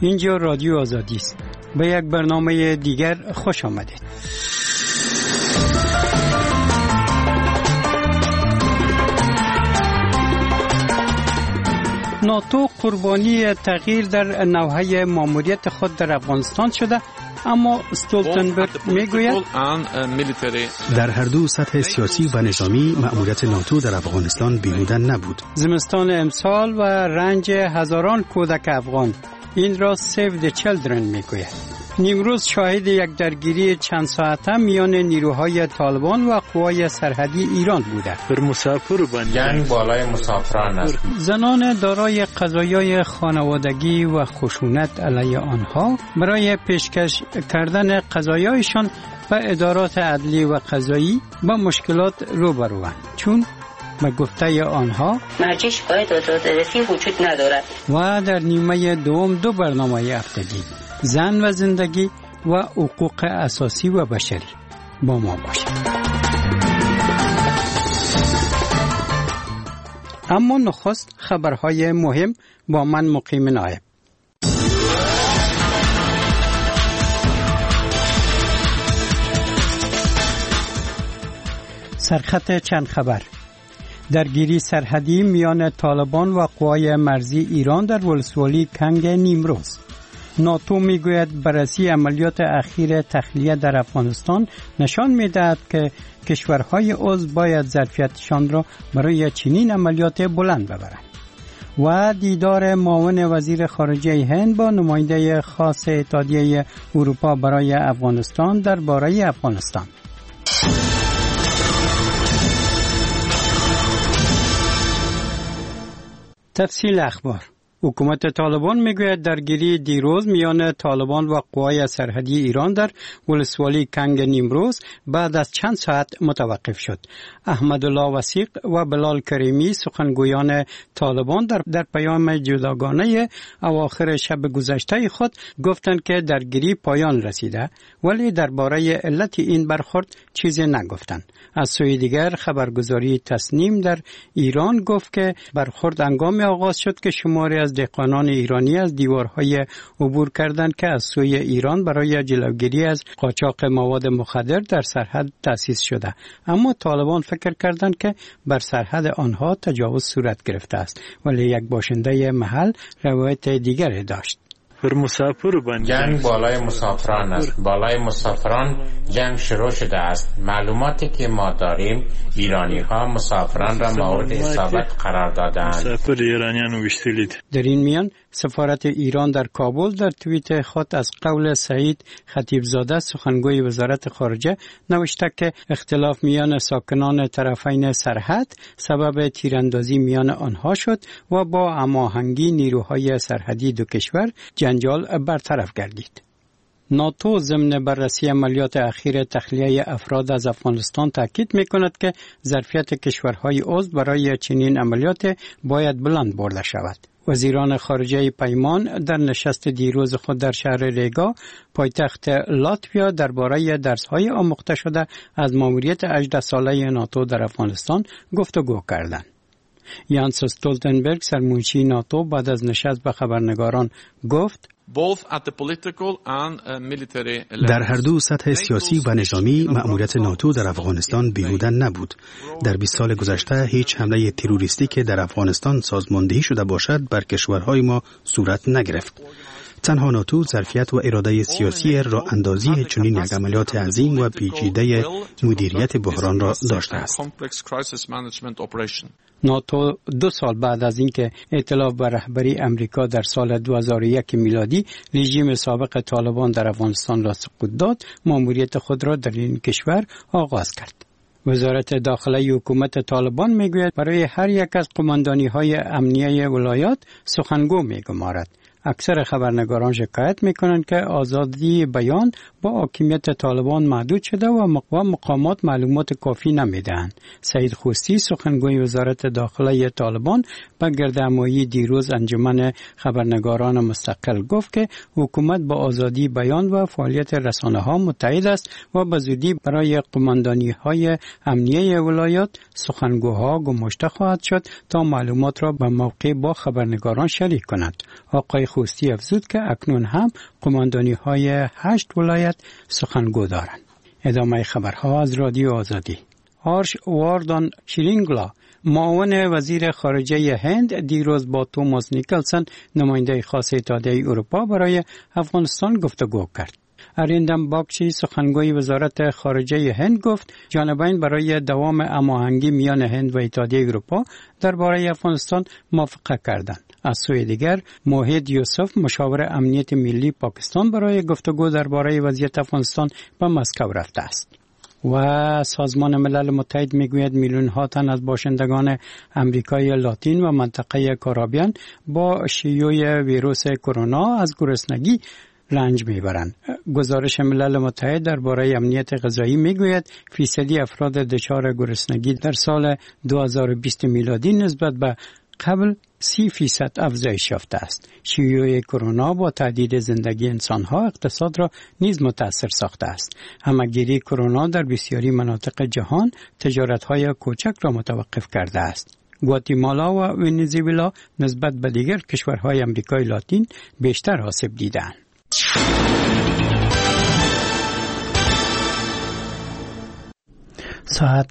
اینجا رادیو آزادی است. به یک برنامه دیگر خوش آمدید. ناتو قربانی تغییر در نوحه ماموریت خود در افغانستان شده، اما استولتنبرگ میگوید در هر دو سطح سیاسی و نظامی مأموریت ناتو در افغانستان بیهوده نبود. زمستان امسال و رنج هزاران کودک افغان، این را سیو د چیلدرن میگوید. نیمروز شاهد یک درگیری چند ساعته میان نیروهای طالبان و قوای سرحدی ایران بوده. جنگ بالای مسافران است. زنان دارای قضایای خانوادگی و خشونت علیه آنها برای پیشکش کردن قضایایشان به ادارات عدلی و قضایی با مشکلات روبروند، چون به گفته آنها مرجع شکایت عدالتی وجود ندارد. و در نیمه دوم دو برنامه هفتگی، زن و زندگی و حقوق اساسی و بشری، با ما باشید. اما نخست خبرهای مهم با من مقیم نایب. سرخط چند خبر. درگیری سرحدی میان طالبان و قوای مرزی ایران در ولسوالی کنگ نیمروز. ناتو میگوید بررسی عملیات اخیر تخلیه در افغانستان نشان میدهد که کشورهای عضو باید ظرفیتشان را برای چنین عملیات بلند ببرند. و دیدار معاون وزیر خارجه هند با نماینده خاص اتحادیه اروپا برای افغانستان درباره افغانستان. تفصیل اخبار. حکومت طالبان میگوید درگیری دیروز میان طالبان و قوای سرحدی ایران در ولسوالی کنگ نیمروز بعد از چند ساعت متوقف شد. احمدالله وثیق و بلال کریمی سخنگویان طالبان در پیام جداگانه اواخر شب گذشته خود گفتند که درگیری پایان رسیده، ولی درباره علت این برخورد چیزی نگفتند. از سوی دیگر خبرگزاری تسنیم در ایران گفت که برخورد هنگامی آغاز شد که شماری از دهقانان ایرانی از دیوارهای عبور کردند که از سوی ایران برای جلوگیری از قاچاق مواد مخدر در سرحد تأسیس شده، اما طالبان فکر کردند که بر سرحد آنها تجاوز صورت گرفته است، ولی یک باشنده محل روایت دیگری داشت. جنگ بالای مسافران است. بالای مسافران جنگ شروع شده است. معلوماتی که ما داریم ایرانی ها مسافران را مورد اصابت قرار دادند. در این میان سفارت ایران در کابل در توییت خود از قول سعید خطیبزاده سخنگوی وزارت خارجه نوشته که اختلاف میان ساکنان طرفین سرحد سبب تیراندازی میان آنها شد و با هماهنگی نیروهای سرحدی دو کشور جنجال برطرف گردید. ناتو ضمن بررسی عملیات اخیر تخلیه افراد از افغانستان تاکید می‌کند که ظرفیت کشورهای عضو برای چنین عملیات باید بلند برده شود. وزیران خارجه پیمان در نشست دیروز خود در شهر ریگا پایتخت لاتویا درباره درس‌های آموخته شده از ماموریت 18 ساله ناتو در افغانستان گفتگو کردند. یانس استولتنبرگ سرمنشی ناتو بعد از نشست به خبرنگاران گفت در هر دو سطح سیاسی و نظامی مأموریت ناتو در افغانستان بیهوده نبود. در 20 سال گذشته هیچ حمله تروریستی که در افغانستان سازماندهی شده باشد بر کشورهای ما صورت نگرفت. تنها ناتو ظرفیت و اراده سیاسی راه اندازی چنین یک عملیات عظیم و پیچیده مدیریت بحران را داشته است. ناتو 2 سال بعد از اینکه ائتلاف به رهبری امریکا در سال 2001 میلادی رژیم سابق طالبان در افغانستان را سقوط داد، ماموریت خود را در این کشور آغاز کرد. وزارت داخلی حکومت طالبان میگوید برای هر یک از قماندانی‌های امنیه ولایات سخنگو میگمارد. اکثر خبرنگاران شکایت میکنند که آزادی بیان با حاکمیت طالبان محدود شده و مقامات معلومات کافی نمیدهند. سعید خوستی سخنگوی وزارت داخلی طالبان به گردهمایی دیروز انجمن خبرنگاران مستقل گفت که حکومت با آزادی بیان و فعالیت رسانه‌ها متحد است و به زودی برای قماندانی‌های امنیه ولایات سخنگوها گماشته خواهد شد تا معلومات را به موقع با خبرنگاران شریک کنند. آقای خوستی افزود که اکنون هم قماندانی های 8 ولایت سخنگو دارند. ادامه خبرها از رادیو آزادی. هارش واردان شیرینگلا معاون وزیر خارجه هند دیروز با توماس نیکلسن نماینده خاص اتحادیه اروپا برای افغانستان گفتگو کرد. اریندم باگچی سخنگوی وزارت خارجه هند گفت جانبین برای دوام هماهنگی میان هند و اتحادیه اروپا درباره افغانستان موافقت کردند. از سوی دیگر موحد یوسف مشاور امنیت ملی پاکستان برای گفتگو درباره وضعیت افغانستان به مسکو رفته است. و سازمان ملل متحد میگوید میلیون ها تن از باشندگان امریکای لاتین و منطقه کارائیبیان با شیوع ویروس کرونا از گرسنگی رنج میبرند. گزارش ملل متحد درباره امنیت غذایی میگوید فیصدی افراد دچار گرسنگی در سال 2020 میلادی نسبت به قبل 30% افزایش یافته است. شیوع کرونا با تهدید زندگی انسانها اقتصاد را نیز متاثر ساخته است. همه‌گیری کرونا در بسیاری مناطق جهان تجارت‌های کوچک را متوقف کرده است. گواتیمالا و ونزوئلا نسبت به دیگر کشورهای امریکای لاتین بیشتر آسیب دیدند. ساعت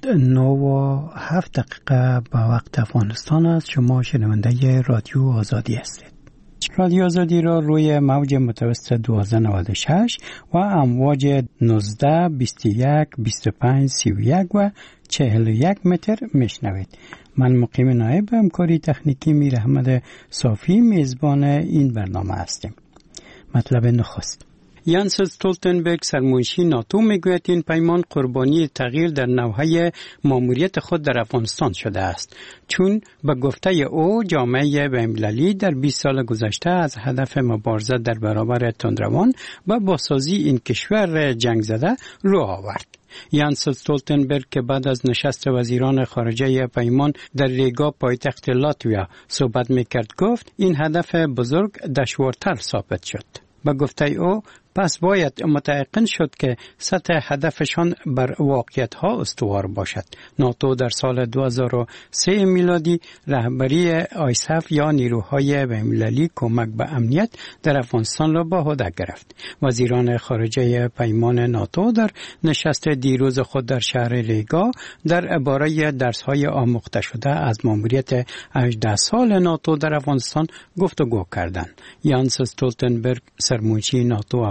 9:07 به وقت افغانستان است. شما شنونده رادیو آزادی هستید. رادیو آزادی را روی موج متوسط 1296 و امواج 19 21 25 31 و 41 متر میشنوید. من مقیم نایب همکاری تکنیکی میر احمد صافی میزبان این برنامه هستیم. مطلب نخست. یانس استولتنبرگ سرمنشی ناتو میگوید این پیمان قربانی تغییر در نوحه ماموریت خود در افغانستان شده است، چون به گفته او جامعه بین‌المللی در 20 سال گذشته از هدف مبارزه در برابر تندروان و بازسازی این کشور جنگ زده رو آورد. یانس استولتنبرگ که بعد از نشست وزیران خارجه پیمان در ریگا پایتخت لاتویا صحبت میکرد گفت این هدف بزرگ دشوارتر ثابت شد. به گفته او پس باید متيقن شد که سطح هدفشان بر واقعیت‌ها استوار باشد. ناتو در سال 2003 میلادی رهبری آیسف یا نیروهای بین‌المللی کمک به امنیت در افغانستان را به عهده گرفت. وزیران خارجه پیمان ناتو در نشست دیروز خود در شهر ریگا درباره درس‌های آموخته شده از ماموریت 18 سال ناتو در افغانستان گفتگو کردند. یانس استولتنبرگ سرمنشی ناتو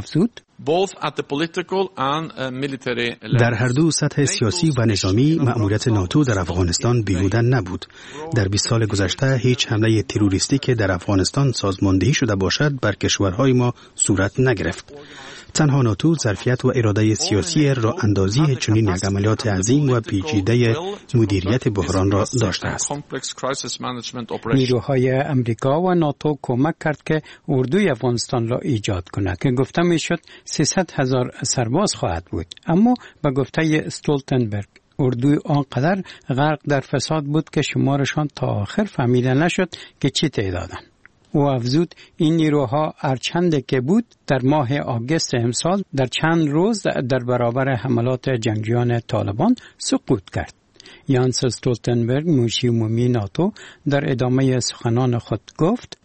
در هر دو سطح سیاسی و نظامی مأموریت ناتو در افغانستان بیهوده نبود. در 20 سال گذشته هیچ حمله تروریستی که در افغانستان سازماندهی شده باشد بر کشورهای ما صورت نگرفت. تنها ناتو ظرفیت و اراده سیاسی راه اندازی چنین یک عملیات عظیم و پیچیده مدیریت بحران را داشته است. نیروهای امریکا و ناتو کمک کرد که اردوی افغانستان را ایجاد کند که گفته میشد 300,000 سرباز خواهد بود، اما به گفته استولتنبرگ اردوی آنقدر غرق در فساد بود که شمارشان تا آخر فهمیده نشد که چه تعدادند. او افزود این نیروها هرچند که بود در ماه آگوست امسال در چند روز در برابر حملات جنگجویان طالبان سقوط کرد. یانس استولتنبرگ منشی عمومی ناتو در ادامه سخنان خود گفت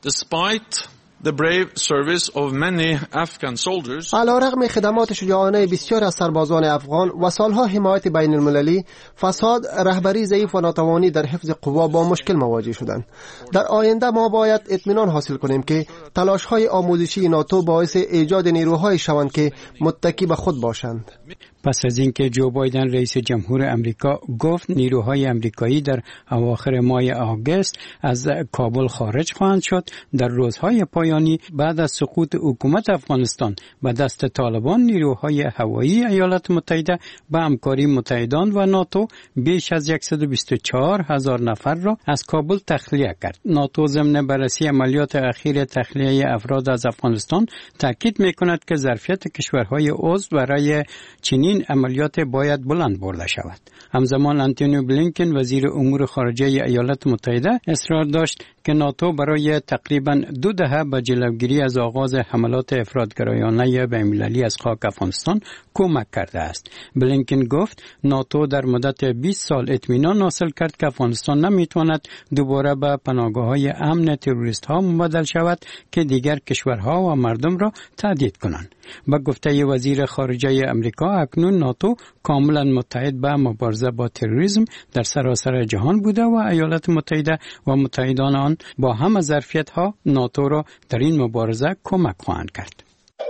علیرغم خدمات شجاعانه بسیار از سربازان افغان و سالها حمایت بین المللی، فساد، رهبری ضعیف و ناتوانی در حفظ قوا با مشکل مواجه شدند. در آینده ما باید اطمینان حاصل کنیم که تلاش‌های آموزشی ناتو باعث ایجاد نیروهای شوند که متکی به خود باشند. پس از اینکه جو بایدن رئیس جمهور امریکا گفت نیروهای امریکایی در اواخر ماه آگوست از کابل خارج خواهند شد، در روزهای پایانی بعد از سقوط حکومت افغانستان به دست طالبان، نیروهای هوایی ایالات متحده به همکاری متحدان و ناتو بیش از 124,000 نفر را از کابل تخلیه کرد. ناتو ضمن بررسی عملیات اخیر تخلیه افراد از افغانستان تاکید می‌کند که ظرفیت کشورهای عضو برای چنین عملیات باید بلند برده شود. همزمان آنتونی بلینکن وزیر امور خارجه ایالات متحده اصرار داشت که ناتو برای تقریباً 2 دهه به به جلوگیری از آغاز حملات افراطگرایانه بین‌المللی از خاک افغانستان کمک کرده است. بلینکن گفت ناتو در مدت 20 سال اطمینان حاصل کرد که افغانستان نمیتواند دوباره به پناهگاه‌های امن تروریست‌ها مبدل شود که دیگر کشورها و مردم را تهدید کنند. با گفته وزیر خارجه امریکا، اکنون ناتو کاملا متحد به مبارزه با تروریسم در سراسر جهان بوده و ایالات متحده و متحدان آن با همه ظرفیت‌ها ناتو را در این مبارزه کمک خواهند کرد.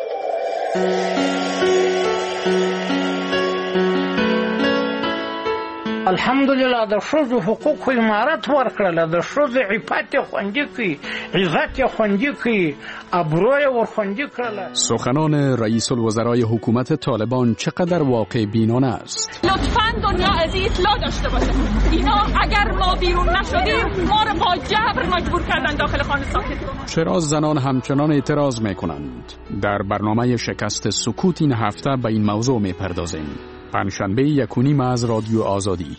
الحمدلله د ښځو حقوق امارت ورکړله، د ښځو عفت خوندي کړي، عزت خوندي کړي، ابروی ورخوندي کړله. سخنان رئیس الوزرای حکومت طالبان چقدر واقع بینانه است. لطفاً دنیا از این اطلاع داشته باشه اینا اگر ما بیرون نشدیم ما رو با جبر مجبور کردن داخل خانه ساکت کنن. چرا زنان همچنان اعتراض میکنند؟ در برنامه شکست سکوت این هفته به این موضوع میپردازیم. پنجشنبه 1 از رادیو آزادی.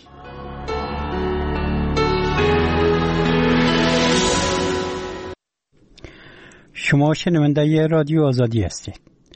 شما شنونده رادیو آزادی هستید.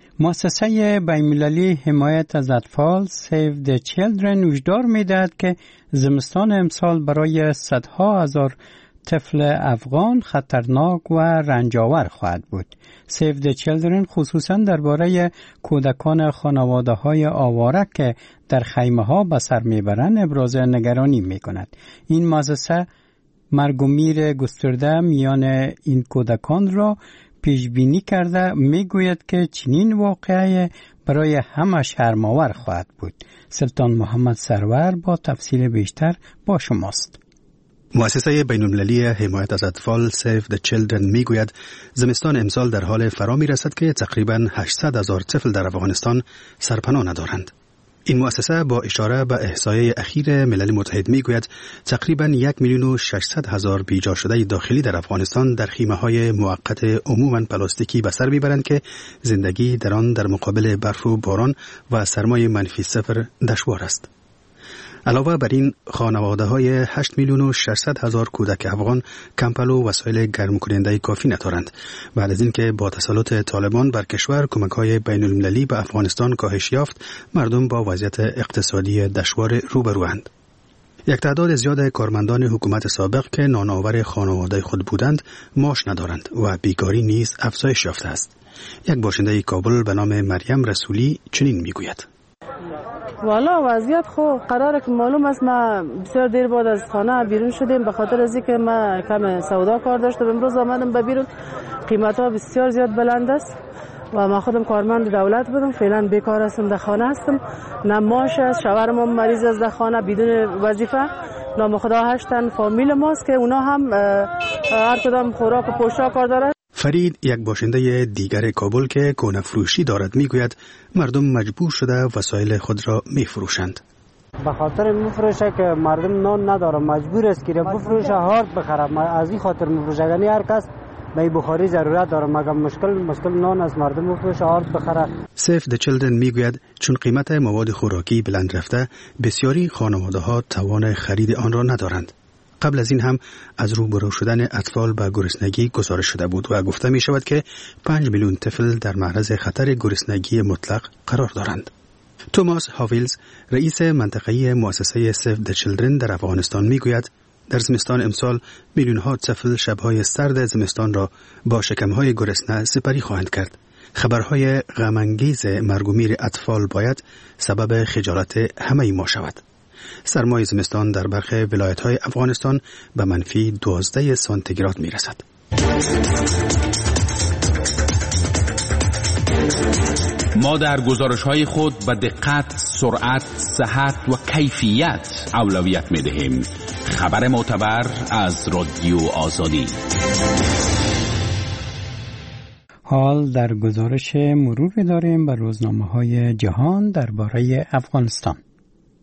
مؤسسه بین‌المللی حمایت از اطفال Save the Children هشدار می‌دهد که زمستان امسال برای صدها هزار طفل افغان خطرناک و رنجاور خواهد بود. Save the Children خصوصاً درباره کودکان خانواده‌های آواره که در خیمه‌ها به سر میبرند ابراز نگرانی می‌کند. این مؤسسه مرگ و میر گسترده میان این کودکان را پیش بینی کرده میگوید که چنین واقعه برای همه شرم‌آور خواهد بود. سلطان محمد سرور با تفصیل بیشتر با شماست. مؤسسه بین‌المللی حمایت از اطفال Save the Children میگوید زمستان امسال در حال فرا میرسد که تقریباً 800,000 طفل در افغانستان سرپناه ندارند. این مؤسسه با اشاره به احصایه اخیر ملل متحد میگوید تقریباً 1,600,000 بیجا شده داخلی در افغانستان در خیمه‌های موقت عموماً پلاستیکی به سر میبرند که زندگی در آن در مقابل برف و باران و سرمای -0 دشوار است. علاوه بر این خانواده‌های 8,600,000 کودک افغان کمپل و وسایل گرم کننده کافی ندارند. بعد از اینکه با تسلط طالبان بر کشور کمک‌های بین‌المللی به افغانستان کاهش یافت، مردم با وضعیت اقتصادی دشوار روبروند. یک تعداد زیاد کارمندان حکومت سابق که نانآور خانواده خود بودند، معاش ندارند و بیکاری نیز افزایش یافته است. یک باشنده کابل به نام مریم رسولی چنین میگوید: والا وضعیت خو قراره که معلوم است ما بسیار دیر بعد از خانه بیرون شدیم به خاطر از اینکه ما کم سودا کار داشتم. امروز آمدم به بیرون، قیمت ها بسیار زیاد بلند است و ما خودم کارمند دولت بودم، فعلا بیکار هستم، در خانه هستم، نه معاش است، شوهرم مریض است در خانه بدون وظیفه، نام خدا 8 تن فامیل ماست که اونا هم هر کدام خوراک و پوشاک کار دارن. فرید یک باشنده دیگر کابل که کهنه فروشی دارد میگوید مردم مجبور شده وسایل خود را میفروشند. به خاطر میفروشه که مردم نان نداره، مجبور است که بفروشه، هارد بخره، از این خاطر میفروشه. یعنی هر کس به بخاری ضرورت داره، مگر مشکل نان از مردم میفروشه، هارد بخره. Save the Children میگوید چون قیمت مواد خوراکی بلند رفته، بسیاری خانواده‌ها توان خرید آن را ندارند. قبل از این هم از روبرو شدن اطفال به گرسنگی گزارش شده بود و گفته می شود که 5 میلیون طفل در معرض خطر گرسنگی مطلق قرار دارند. توماس هاویلز رئیس منطقه‌ای مؤسسه Save the Children در افغانستان می گوید در زمستان امسال میلیون ها طفل شب‌های سرد زمستان را با شکم‌های گرسنه سپری خواهند کرد. خبرهای غم‌انگیز مرگ و میر اطفال باید سبب خجالت همه ما شود. سرمای زمستان در برخی ولایت‌های افغانستان به -12 سانتیگراد می‌رسد. ما در گزارش‌های خود به دقت، سرعت، صحت و کیفیت اولویت می‌دهیم. خبر معتبر از رادیو آزادی. حال در گزارش مروری داریم بر روزنامه‌های جهان درباره افغانستان.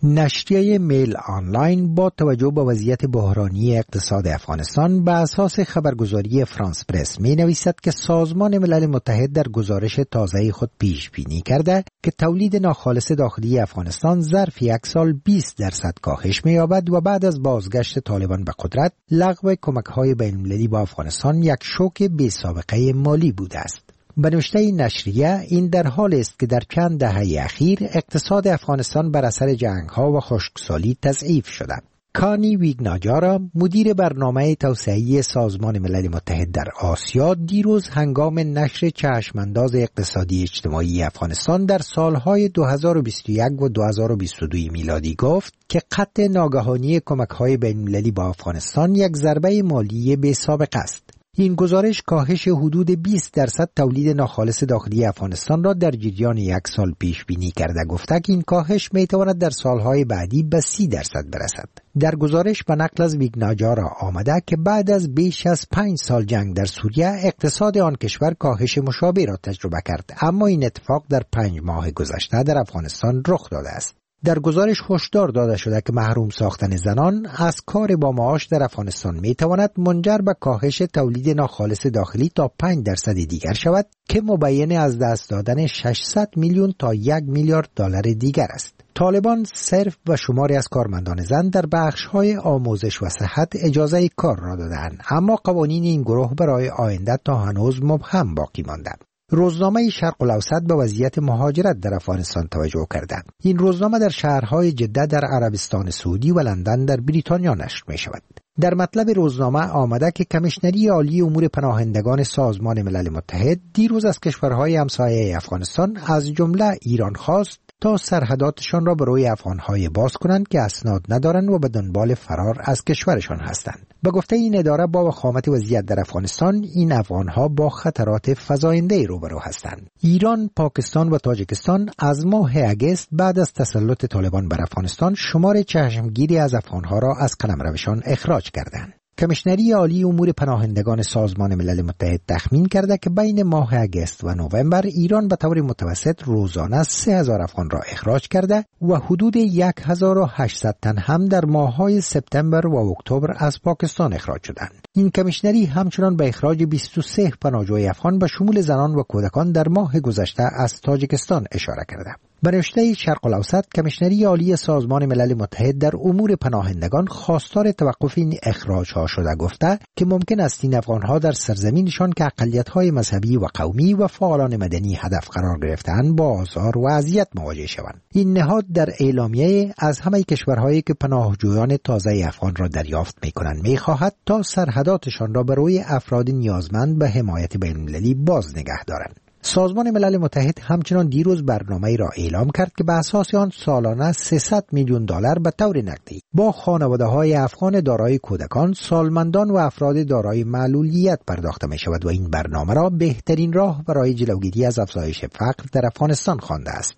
نشریه میل آنلاین با توجه به وضعیت بحرانی اقتصاد افغانستان به اساس خبرگزاری فرانس پرس می نویسد که سازمان ملل متحد در گزارش تازه خود پیش بینی کرده که تولید ناخالص داخلی افغانستان ظرف یک سال 20% کاهش می یابد و بعد از بازگشت طالبان به قدرت لغو کمک‌های بین‌المللی با افغانستان یک شوک بی سابقه مالی بوده است. به نوشته نشریه این در حال است که در چند دهه اخیر اقتصاد افغانستان بر اثر جنگ‌ها و خشکسالی تضعیف شده. کانی ویگناجارا مدیر برنامه توسعه‌ای سازمان ملل متحد در آسیا دیروز هنگام نشر چشمانداز اقتصادی اجتماعی افغانستان در سالهای 2021 و 2022 میلادی گفت که قطع ناگهانی کمک‌های بین‌المللی با افغانستان یک ضربه مالی بی‌سابقه است. این گزارش کاهش حدود 20% تولید ناخالص داخلی افغانستان را در جریان یک سال پیش بینی کرده گفته که این کاهش میتواند در سالهای بعدی به 30% برسد. در گزارش به نقل از ویگناجارا آمده که بعد از بیش از 5 سال جنگ در سوریه اقتصاد آن کشور کاهش مشابه را تجربه کرد، اما این اتفاق در 5 ماه گذشته در افغانستان رخ داده است. در گزارش هشدار داده شده که محروم ساختن زنان از کار با معاش در افغانستان می تواند منجر به کاهش تولید ناخالص داخلی تا 5% دیگر شود که مبین از دست دادن 600 میلیون تا 1 میلیارد دلار دیگر است. طالبان صرف و شماری از کارمندان زن در بخش‌های آموزش و صحت اجازه کار را دادند، اما قوانین این گروه برای آینده تا هنوز مبهم باقی مانده. روزنامه شرق الاوسط به وضعیت مهاجرت در افغانستان توجه کرده. این روزنامه در شهرهای جده در عربستان سعودی و لندن در بریتانیا نشر می شود. در مطلب روزنامه آمده که کمیشنری عالی امور پناهندگان سازمان ملل متحد دیروز از کشورهای همسایه افغانستان از جمله ایران خواست تا سرحداتشان را برای افغانهای باز کنند که اسناد ندارند و به دنبال فرار از کشورشان هستند. به گفته این اداره با وخامت وضعیت در افغانستان این افغانها با خطرات فزاینده روبرو هستند. ایران، پاکستان و تاجیکستان از ماه اگست بعد از تسلط طالبان بر افغانستان شمار چشمگیری از افغانها را از قلمروشان اخراج کردند. کمیشنری عالی امور پناهندگان سازمان ملل متحد تخمین کرده که بین ماه اگست و نوامبر ایران به طور متوسط روزانه 3000 افغان را اخراج کرده و حدود 1800 تن هم در ماه‌های سپتامبر و اکتبر از پاکستان اخراج شدند. این کمیشنری همچنان به اخراج 23 پناهجوی افغان به شمول زنان و کودکان در ماه گذشته از تاجیکستان اشاره کرده. به نوشته شرق الاوسط کمیشنری عالی سازمان ملل متحد در امور پناهندگان خواستار توقف این اخراج‌ها شده گفته که ممکن است این افغان‌ها در سرزمینشان که اقلیت‌های مذهبی و قومی و فعالان مدنی هدف قرار گرفته‌اند با آزار و اذیت مواجه شوند. این نهاد در اعلامیه از همه کشورهایی که پناهجویان تازه افغان را دریافت می‌کنند می‌خواهد تا سرحداتشان را برای افراد نیازمند به حمایت بین‌المللی باز نگه دارند. سازمان ملل متحد همچنان دیروز برنامه‌ای را اعلام کرد که به اساس آن سالانه 300 میلیون دلار به طور نقدی با خانواده‌های افغان دارای کودکان، سالمندان و افراد دارای معلولیت پرداخته می‌شود و این برنامه را بهترین راه برای جلوگیری از افزایش فقر در افغانستان خوانده است.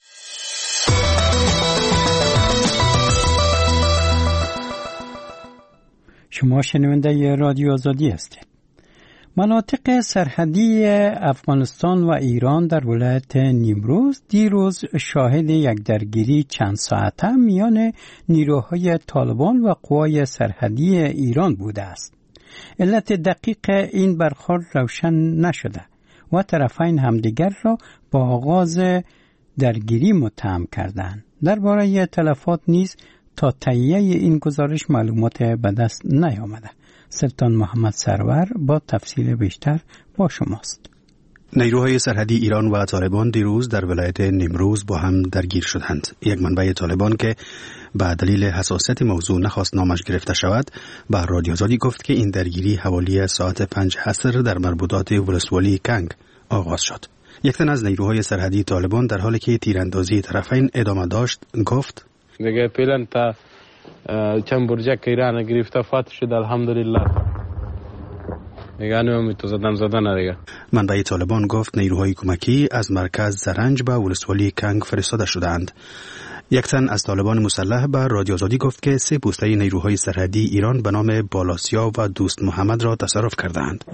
شما شنونده رادیو آزادی هستید. مناطق سرحدی افغانستان و ایران در ولایت نیمروز دیروز شاهد یک درگیری چند ساعته میان نیروهای طالبان و قوای سرحدی ایران بوده است. علت دقیق این برخورد روشن نشده و طرفین همدیگر را با آغاز درگیری متهم کردند. درباره تلفات نیز تا تهیه این گزارش معلومات به دست نیامده. سلطان محمد سرور با تفصیل بیشتر با شماست. نیروهای سرحدی ایران و طالبان دیروز در ولایت نیمروز با هم درگیر شدند. یک منبع طالبان که به دلیل حساسیت موضوع نخواست نامش گرفته شود به رادیو آزادی گفت که این درگیری حوالی ساعت 5 عصر در مربوطات ولسوالی کنگ آغاز شد. یک تن از نیروهای سرحدی طالبان در حالی که تیراندازی طرفین ادامه داشت گفت دیگه پیلن تا چند برجک ایران گرفته فات شد الحمدلله. دیگه نمی تو زدن دیگه. منبع طالبان گفت نیروهای کمکی از مرکز زرنج به ولسوالی کنگ فرستاده شدند. یک تن از طالبان مسلح به رادیو آزادی گفت که 3 پوسته نیروهای سرحدی ایران به نام بالاسیا و دوست محمد را تصرف کردند.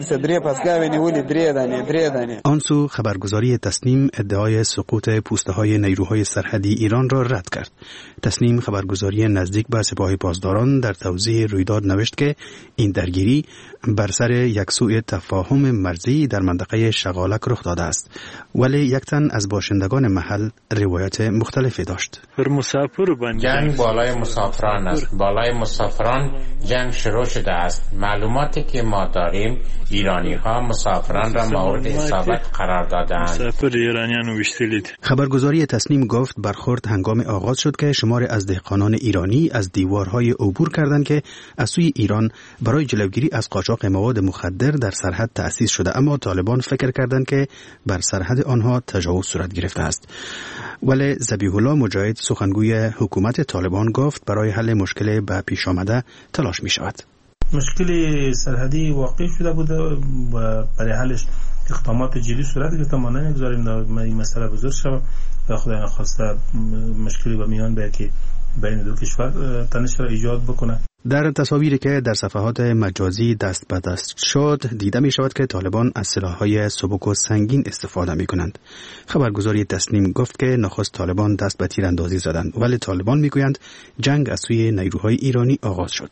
آن سو خبرگزاری تسنیم ادعای سقوط پوسته های نیروهای سرحدی ایران را رد کرد. تسنیم خبرگزاری نزدیک به سپاه پاسداران در توضیح رویداد نوشت که این درگیری بر سر یک سوء تفاهم مرزی در منطقه شغالک رخ داده است، ولی یک تن از باشندگان محل روایت مختلفی داشت. جنگ بالای مسافران است. بالای مسافران جنگ شروع شده است. معلوماتی که ما داریم ایرانی ها مسافران را مورد اصابت قرار دادند. خبرگزاری تسنیم گفت برخورد هنگام آغاز شد که شماری از دهقانان ایرانی از دیوارهای عبور کردند که از سوی ایران برای جلوگیری از قاچاق مواد مخدر در سرحد تأسیس شده، اما طالبان فکر کردند که بر سرحد آنها تجاوز صورت گرفته است. ولی ذبیح الله مجاهد سخنگوی حکومت طالبان گفت برای حل مشکل به پیش آمده تلاش می شود. مشکل سرحدی واقع شده بوده و برای حلش اقدامات جدی صورت گرفته. ما نمیگذاریم این مسئله بزرگ شود و خدای نخواسته مشکلی به میان بیاید که بین دو کشور تنش را ایجاد بکنه. در تصاویری که در صفحات مجازی دست به دست شد دیده می شود که طالبان از سلاح‌های سبک و سنگین استفاده می کنند. خبرگزاری تسنیم گفت که نخست طالبان دست به تیراندازی زدند، ولی طالبان می گویند جنگ از سوی نیروهای ایرانی آغاز شد.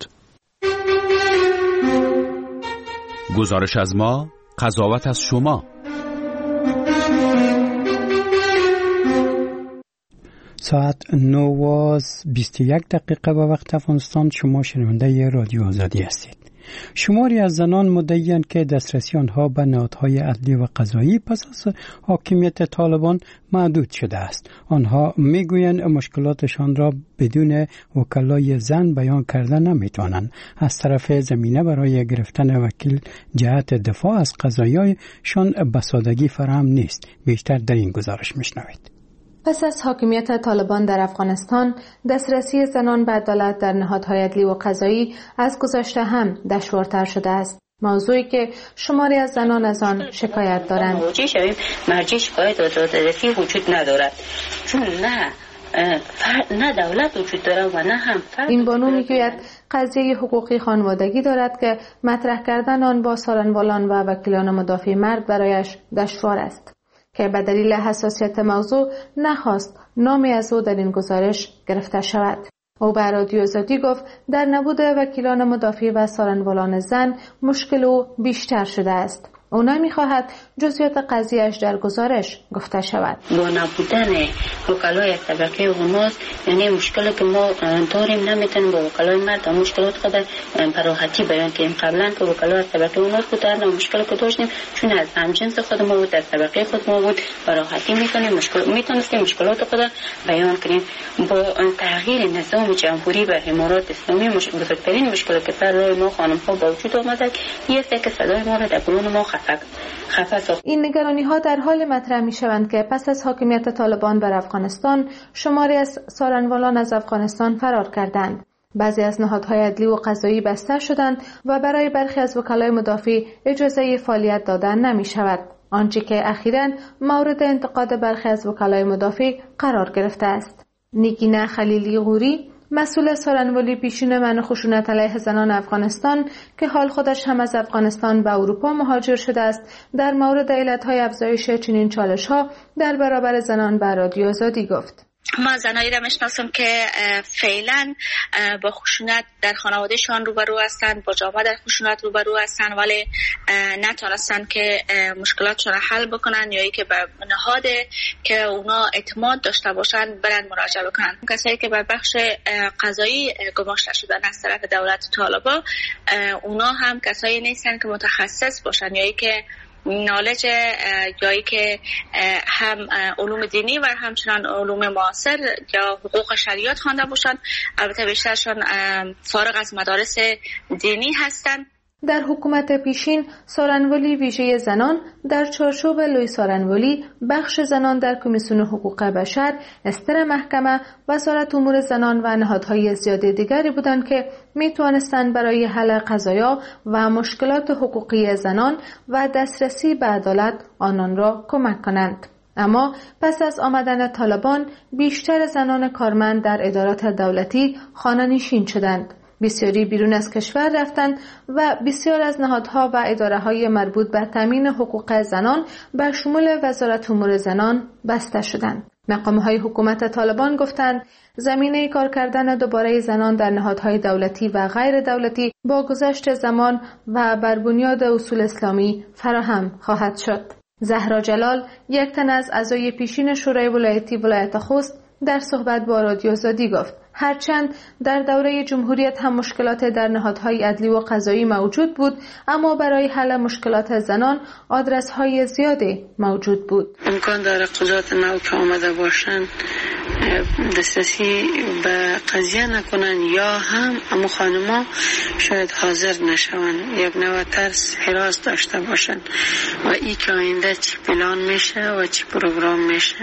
گزارش از ما، قضاوت از شما. ساعت 9:21 به وقت افغانستان. شما شنونده رادیو آزادی هستید. شماری از زنان مدعی‌اند که دسترسی آنها به نهادهای عدلی و قضایی پس از حاکمیت طالبان محدود شده است. آنها میگویند مشکلاتشان را بدون وکلای زن بیان کردن نمیتوانند. از طرف زمینه برای گرفتن وکیل جهت دفاع از قضاییشان به سادگی فراهم نیست. بیشتر در این گزارش میشنوید. پس از حاکمیت طالبان در افغانستان، دسترسی زنان به عدالت در نهادهای عدلی و قضایی از گذشته هم دشوارتر شده است. موضوعی که شماری از زنان از آن شکایت دارند. مرجع شکایت دادرسی وجود ندارد، چون نه دولت وجود دارد و نه هم فرد. این بانو میگوید قضیه حقوقی خانوادگی دارد که مطرح کردن آن با سالنوالان و وکیلان مدافع مرد برایش دشوار است، که به دلیل حساسیت موضوع نخواست نامی از او در این گزارش گرفته شود. او به رادیو آزادی گفت در نبود وکیلان مدافع و سالنوالان زن مشکل او بیشتر شده است. او نمی‌خواهد جزئیات قضیه‌اش در گزارش گفته شود. با نبودن وکلای طبقه اوناست، یعنی مشکلی که ما داریم نمیتونیم با وکلای مرد مشکلات خود به راحتی بیان کنیم. قبلا که وکلای طبقه اوناست بودن و مشکلی که داشتیم چون از همجنس خود ما بود، در طبقه خود ما بود، به راحتی میتونستیم مشکلات خود بیان کنیم. با تغییر نظام جمهوری و امارات اسلامی بزرگترین مشکلی که سر راه ما خانم‌ها با وجود آمده است که صدای ما را در برون ما این نگرانی ها در حال مطرح می شوند که پس از حاکمیت طالبان بر افغانستان شماری از سالنوالان از افغانستان فرار کردند. بعضی از نهادهای عدلی و قضایی بسته شدند و برای برخی از وکلای مدافع اجازه فعالیت دادن نمی شود، آنچه که اخیراً مورد انتقاد برخی از وکلای مدافع قرار گرفته است. نگینه خلیلی غوری، مسئول سالنوالی پیشین منع خشونت علیه زنان افغانستان که حال خودش هم از افغانستان به اروپا مهاجر شده است، در مورد علتهای افزایش چنین چالش‌ها در برابر زنان به رادیو آزادی گفت. ما زنایی را میشناسم که فعلا با خشونت در خانوادهشان روبرو هستند، با جامعه در خشونت روبرو هستند، ولی نتونستن که مشکلاتشان را حل بکنن یا که به نهاد که اونا اعتماد داشته باشند برند مراجعه بکنن. کسایی که بر بخش قضایی گماشته شدن از طرف دولت طالبان، اونا هم کسایی نیستن که متخصص باشن یا که نالج جایی که هم علوم دینی و همچنان علوم معاصر یا حقوق شریعت خوانده باشند. البته بیشترشان فارغ از مدارس دینی هستند. در حکومت پیشین سالنوالی ویژه زنان در چارچوب لوی سالنوالی، بخش زنان در کمیسیون حقوق بشر، استر محکمه، وزارت امور زنان و نهادهای زیاده دیگری بودند که میتوانستند برای حل قضایا و مشکلات حقوقی زنان و دسترسی به عدالت آنان را کمک کنند. اما پس از آمدن طالبان بیشتر زنان کارمند در ادارات دولتی خانه‌نشین شدند. بسیاری بیرون از کشور رفتند و بسیار از نهادها و اداره‌های مربوط به تامین حقوق زنان به شمول وزارت امور زنان بسته شدند. مقام‌های حکومت طالبان گفتند زمینه کار کردن دوباره زنان در نهادهای دولتی و غیر دولتی با گذشت زمان و بر بنیاد اصول اسلامی فراهم خواهد شد. زهرا جلال، یک تن از اعضای پیشین شورای ولایتی ولایت خوست، در صحبت با رادیو آزادی گفت هرچند در دوره جمهوریت هم مشکلات در نهادهای عدلی و قضایی موجود بود، اما برای حل مشکلات زنان آدرس‌های زیادی موجود بود. امکان داره قضات نو که آمده باشن دسترسی به قضیه نکنن یا هم اما خانما شاید حاضر نشون، یک نوع ترس حراس داشته باشن و ای که آینده چی پلان میشه و چی پروگرام میشه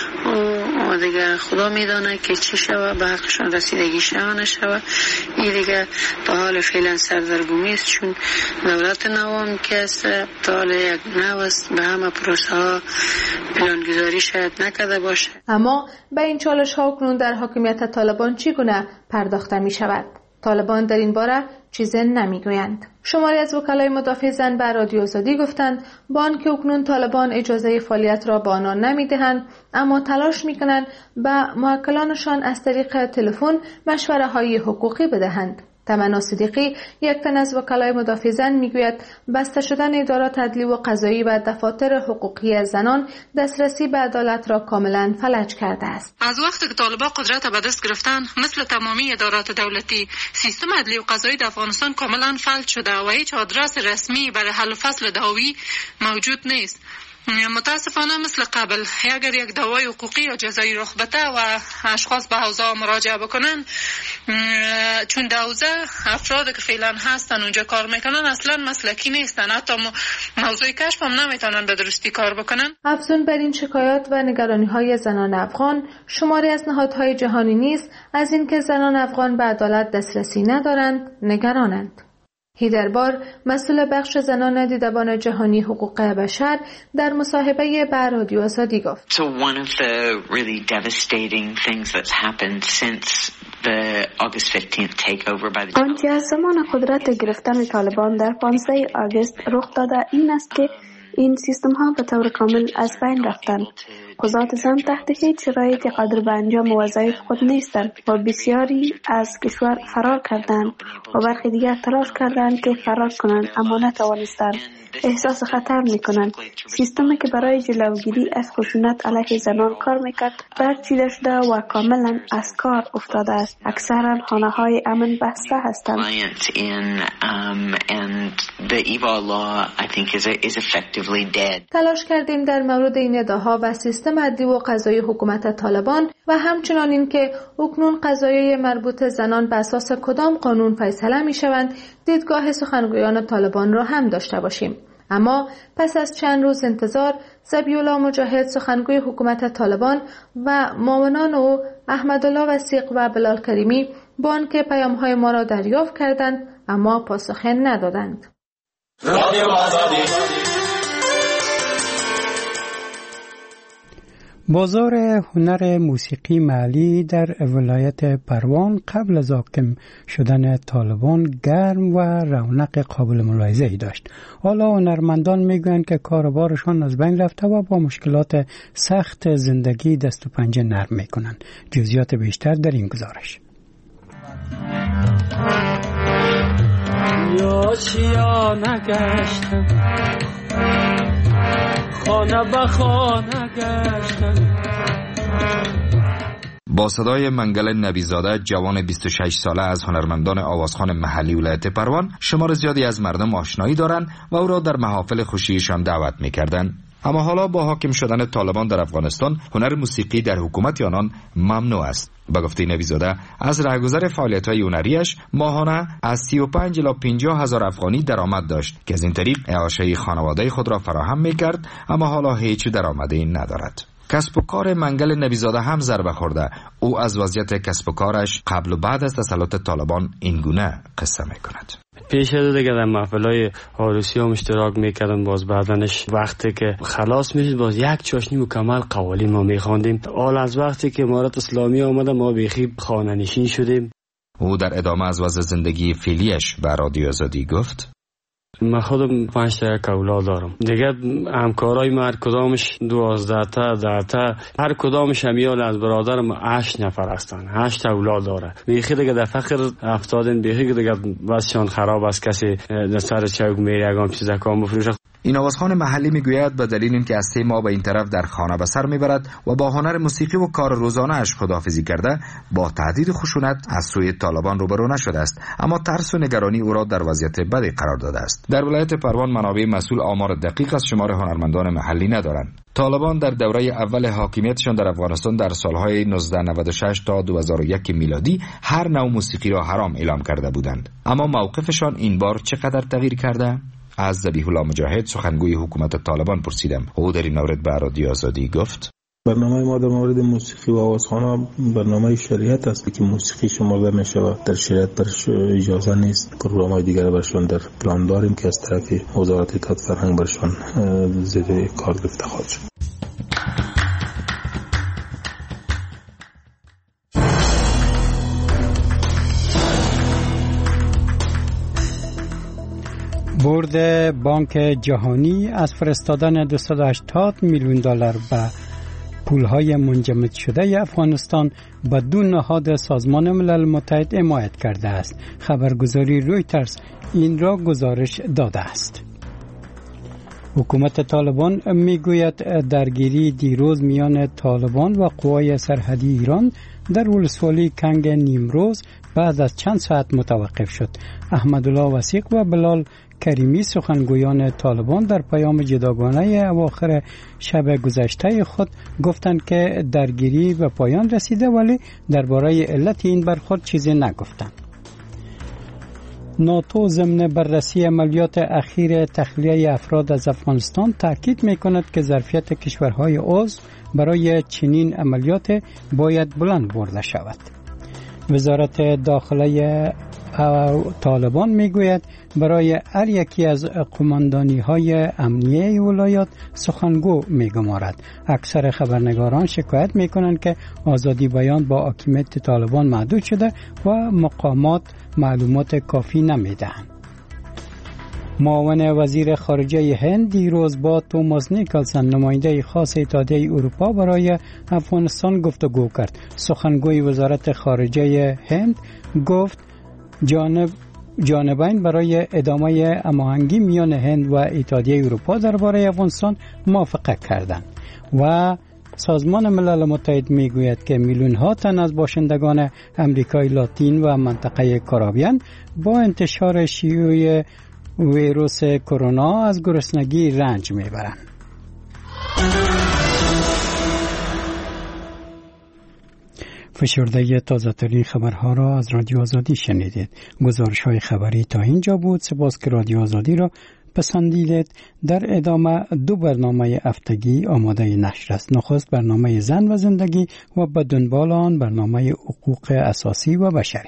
و دیگه خدا میدانه که چی شوه به حقشان رسیدگی شوه نشوه. این دیگه تا حال فعلا سردرگمی است، چون دولت نوام که است تا حال یک نو است، به همه پروسه ها پلانگذاری شاید نکرده باشه. اما به این چالش ها اکنون در حاکمیت طالبان چگونه پرداخته می شود؟ طالبان در این باره چیزی نمیگویند. شماری از وکلای مدافع زن به رادیو آزادی گفتند با آنکه اکنون طالبان اجازه فعالیت را به آنان نمیدهند، اما تلاش میکنند به موکلانشان از طریق تلفن مشوره های حقوقی بدهند. تمنا صدیقی، یک تن از وکلای مدافع زن، میگوید بسته شدن ادارات عدلی و قضایی و دفاتر حقوقی زنان دسترسی به عدالت را کاملا فلج کرده است. از وقتی که طالبان قدرت به دست گرفتن، مثل تمامی ادارات دولتی، سیستم عدلی و قضایی در افغانستان کاملا فلج شده و هیچ آدرس رسمی برای حل فصل دعوی موجود نیست. متاسفانه مثل قبل اگر یک دعوای حقوقی یا جزایی رخ بده و اشخاص به حوزه مراجعه بکنن، چون در حوزه افراد که فعلا هستن اونجا کار میکنن اصلا مسلکی نیستن، حتی موضوع کشف هم نمیتونن به درستی کار بکنن. افزون بر این شکایات و نگرانی های زنان افغان، شماری از نهادهای جهانی نیز از اینکه زنان افغان به عدالت دسترسی ندارند نگرانند. هیدربار، مسئول بخش زنان دیدبان جهانی حقوق بشر، در مصاحبه با رادیو آزادی گفت So one of the really devastating things that's happened since the August 15th takeover by the آنچه از زمان قدرت گرفتن طالبان در 15 آگوست رخ داده این است که این سیستم ها به طور کامل از بین رفتند. قضات زن تحت هیچ شرایطی قادر به انجام وظایف خود نیستند و بسیاری از کشور فرار کردند و برخی دیگر تلاش کردند که فرار کنند اما نتوانستند. احساس خطر میکنند. سیستمی که برای جلوگیری از خشونت علیه زنان کار میکرد برچیده شده و کاملا از کار افتاده است. اکثرا خانه های امن بسته هستند. تلاش کردیم در مورد این ادعاها و سیستم عدلی و قضایی حکومت طالبان و همچنان این که اکنون قضایای مربوط زنان به اساس کدام قانون فیصله می شوند دیدگاه سخنگویان طالبان را هم داشته باشیم. اما پس از چند روز انتظار، ذبیح‌الله مجاهد سخنگوی حکومت طالبان و معاونان او احمدالله وثیق و بلال کریمی با آنکه پیام‌های ما را دریافت کردند اما پاسخ ندادند. بازار هنر موسیقی محلی در ولایت پروان قبل از حاکم شدن طالبان گرم و رونق قابل ملاحظه‌ای داشت. حالا هنرمندان میگویند که کاروبارشان از بین رفته و با مشکلات سخت زندگی دست و پنجه نرم میکنند. جزئیات بیشتر در این گزارش. یا نگشتم خانه به خانه گشتم. با صدای منگل نبیزاده، جوان 26 ساله از هنرمندان آوازخوان محلی ولایت پروان، شمار زیادی از مردم آشنایی دارند و او را در محافل خوشیشان دعوت می‌کردند. اما حالا با حاکم شدن طالبان در افغانستان، هنر موسیقی در حکومت آنان ممنوع است. به گفته نبیزاده، از رهگذر فعالیت‌های هنریش ماهانه از 35 الی 50 هزار افغانی درآمد داشت که از این طریق اعاشه خانواده خود را فراهم می‌کرد، اما حالا هیچ درآمدی ندارد. کسب و کار منگل نبیزاده هم ضربه خورده. او از وضعیت کسب و کارش قبل و بعد از تسلط طالبان این گونه قصه می‌کند. پیش از دیگه در محفلای عروسی هم اشتراک میکردن، باز بعدنش وقتی که خلاص میشد باز یک چاشنی مکمل قوالین ما میخواندیم. حال از وقتی که امارت اسلامی آمده ما بیخی خانه نشین شدیم. او در ادامه از وضع زندگی فعلیش به رادیو آزادی گفت: من خودم 5 تا یک اولاد دارم. دیگه همکارای من هر کدامش 12 تا 10 تا، هر کدامش همیال از برادرم 8 نفر هستن، 8 اولاد داره. بیخی دیگه در فقر افتادن، بیخی دیگه بسشان خراب است. کسی در سر چوک میره یگام چیزا کام بفروشه. این آوازخوان محلی میگوید به دلیل اینکه از 3 ماه به این طرف در خانه به سر میبرد و با هنر موسیقی و کار روزانه اش خداحافظی کرده، با تهدید خشونت از سوی طالبان روبرو نشده است، اما ترس و نگرانی او را در وضعیت بدی قرار داده است. در ولایت پروان منابع مسئول آمار دقیق از شمار هنرمندان محلی ندارند. طالبان در دوره اول حاکمیتشان در افغانستان در سالهای 1996 تا 2001 میلادی هر نوع موسیقی را حرام اعلام کرده بودند. اما موقفشان این بار چقدر تغییر کرده؟ از ذبیح الله مجاهد سخنگوی حکومت طالبان پرسیدم. او در این مورد به رادیو آزادی گفت: برنامه ما در مورد موسیقی و آوازخوان‌ها برنامه شریعت است که موسیقی شمرده می شود. در شریعت برش اجازه نیست. پروگرام‌های دیگر برشان در پلان داریم که از طرف وزارت اطلاعات فرهنگ برشان زیر کار گرفته خواهد شد. بورد بانک جهانی از فرستادن $280 میلیون به پولهای منجمد شده افغانستان به 2 نهاد سازمان ملل متحد حمایت کرده است. خبرگزاری رویترز این را گزارش داده است. حکومت طالبان میگوید درگیری دیروز میان طالبان و قوای سرحدی ایران در ولسوالی کنگ نیمروز بعد از چند ساعت متوقف شد. احمدالله وثیق و بلال کریمی سخنگویان طالبان در پیام جداگانه اواخر شب گذشته خود گفتند که درگیری به پایان رسیده، ولی درباره علت این برخورد چیزی نگفتند. ناتو ضمن بررسی عملیات اخیر تخلیه افراد از افغانستان تاکید می‌کند که ظرفیت کشورهای عضو برای چنین عملیات باید بلند برده شود. وزارت داخله طالبان میگوید برای هر یکی از قماندانی‌های امنیه ولایات سخنگو میگمارد. اکثر خبرنگاران شکایت میکنند که آزادی بیان با حاکمیت طالبان محدود شده و مقامات معلومات کافی نمیدهند. معاون وزیر خارجه هند دیروز با توماس نیکلسن نماینده خاص اتحادیه اروپا برای افغانستان گفتگو کرد. سخنگوی وزارت خارجه هند گفت جانبین برای ادامه هماهنگی میان هند و اتحادیه اروپا درباره افغانستان موافقت کردند و سازمان ملل متحد میگوید که میلیون ها تن از باشندگان امریکای لاتین و منطقه کارائیبیان با انتشار شیوع ویروس کرونا از گرسنگی رنج میبرند. فشرده تازه ترین خبرها را از رادیو آزادی شنیدید. گزارش های خبری تا اینجا بود. سپاس که رادیو آزادی را پسندیدید. در ادامه 2 برنامه هفتگی آماده نشر است. نخست برنامه زن و زندگی و به دنبال آن برنامه حقوق اساسی و بشری.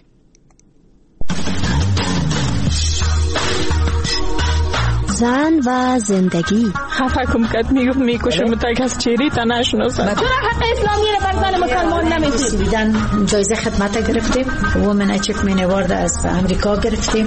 زن و زندگی. خفه کم کد میکشم تا کس چیری تا نشناسم. چرا حق اسلامی را بر زن مسلمان نمیدید؟ دیدن جایزه خدمت گرفتیم. وومن اچیومنت اوارد از امریکا گرفتیم.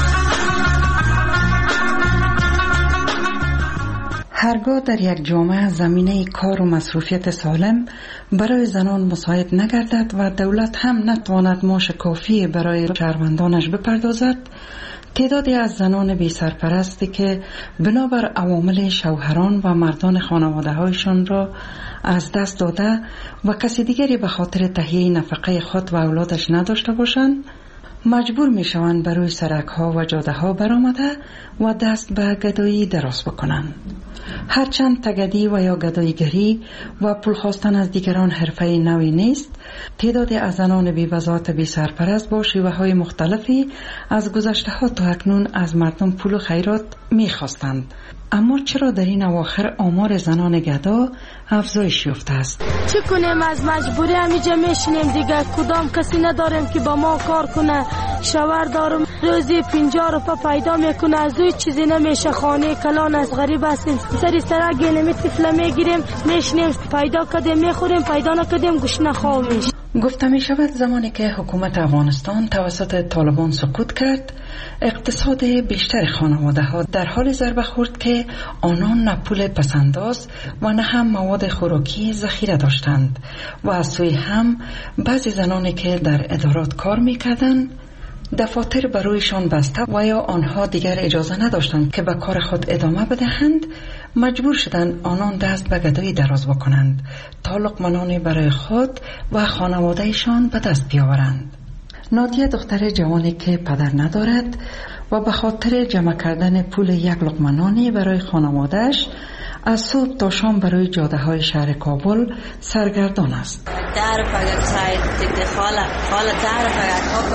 هرگاه در یک جامعه زمینه کار و مصروفیت سالم برای زنان مساعد نگردد و دولت هم نتواند معاش کافی برای شهروندانش بپردازد، تعدادی از زنان بی سرپرستی که بنابر عوامل شوهران و مردان خانواده هایشان را از دست داده و کسی دیگری به خاطر تهیه نفقه خود و اولادش نداشته باشند، مجبور می شوند بروی سرک ها و جاده ها برآمده و دست به گدایی دراز بکنند. هرچند تگدی و یا گداییگری و پول خواستن از دیگران حرفه نوی نیست، تعدادی از زنان بی وضاحت بی سرپرست با شیوه‌های مختلفی از گذشته ها تا اکنون از مردم پول و خیرات می خواستند. اما چرا در این اواخر آمار زنان گدا افزایش یافته است؟ چه کنیم؟ از مجبوری همیجا میشینیم دیگه. کدام کسی نداریم که با ما کار کنه. شوهر دارم روزی 50 روپا پیدا میکنه، از اوی چیزی نمیشه. خانه کلان از غریب هستیم، سری سرک گینمی طفله میگیریم میشینیم، پیدا کردیم میخوریم، پیدا نکردیم گوشنه خواه میشه. گفته می شود زمانی که حکومت افغانستان توسط طالبان سقوط کرد، اقتصاد بیشتر خانواده ها در حال ضربه خورد که آنان نه پول پسنداز و نه هم مواد خوراکی ذخیره داشتند و از سوی هم بعضی زنانی که در ادارات کار می کردند دفاتر برویشان بسته و یا آنها دیگر اجازه نداشتند که به کار خود ادامه بدهند، مجبور شدند آنان دست به گدایی دراز بکنند تا لقمه برای خود و خانوادهشان به دست بیاورند. نادیه دختر جوانی که پدر ندارد و به خاطر جمع کردن پول یک لقمه نانی برای خانوادهش از صبح تا شام برای جاده های شهر کابل سرگردان است.